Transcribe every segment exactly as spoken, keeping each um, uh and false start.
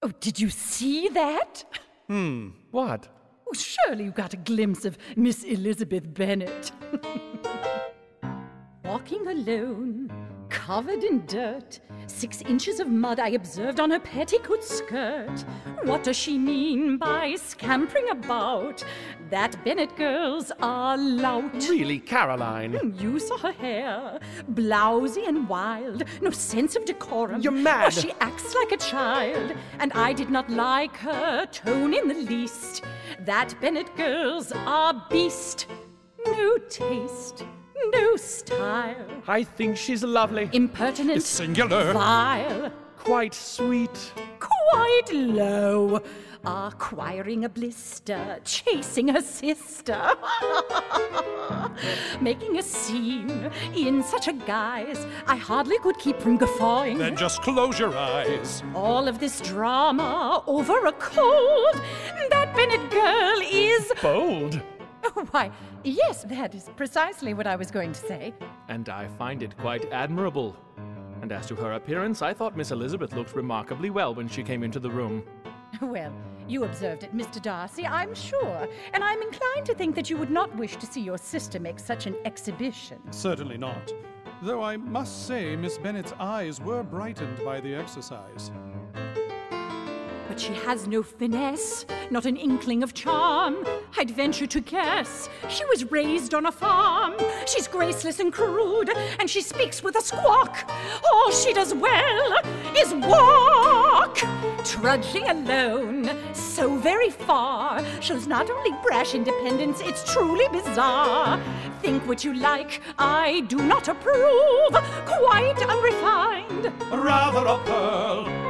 Oh, did you see that? Hmm, what? Oh, surely you got a glimpse of Miss Elizabeth Bennet. Walking alone, covered in dirt, six inches of mud I observed on her petticoat skirt. What does she mean by scampering about? That Bennet girl's a lout. Really, Caroline? You saw her hair, blousy and wild, no sense of decorum. You're mad! Oh, she acts like a child, and I did not like her tone in the least. That Bennet girl's a beast. No taste, no style. I think she's lovely. Impertinent. It's singular. Vile. Quite sweet. Quite low. Acquiring a blister, chasing her sister. Making a scene in such a guise, I hardly could keep from guffawing. Then just close your eyes. All of this drama over a cold. That Bennet girl is... Bold. Oh, why, yes, that is precisely what I was going to say. And I find it quite admirable. And as to her appearance, I thought Miss Elizabeth looked remarkably well when she came into the room. Well, you observed it, Mister Darcy, I'm sure. And I'm inclined to think that you would not wish to see your sister make such an exhibition. Certainly not. Though I must say Miss Bennet's eyes were brightened by the exercise. But she has no finesse, not an inkling of charm. I'd venture to guess she was raised on a farm. She's graceless and crude, and she speaks with a squawk. All she does well is walk. Trudging alone, so very far, shows not only brash independence, it's truly bizarre. Think what you like, I do not approve. Quite unrefined. Rather a pearl.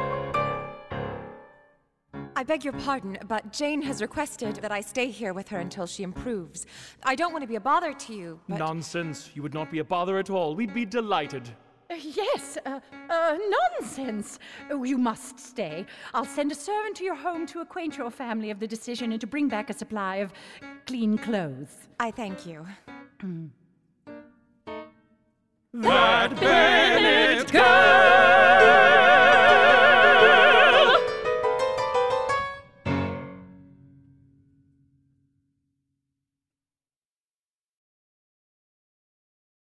I beg your pardon, but Jane has requested that I stay here with her until she improves. I don't want to be a bother to you, but... Nonsense. You would not be a bother at all. We'd be delighted. Uh, yes, uh, uh, nonsense. Oh, you must stay. I'll send a servant to your home to acquaint your family of the decision and to bring back a supply of clean clothes. I thank you. Mm. That Bennet girl!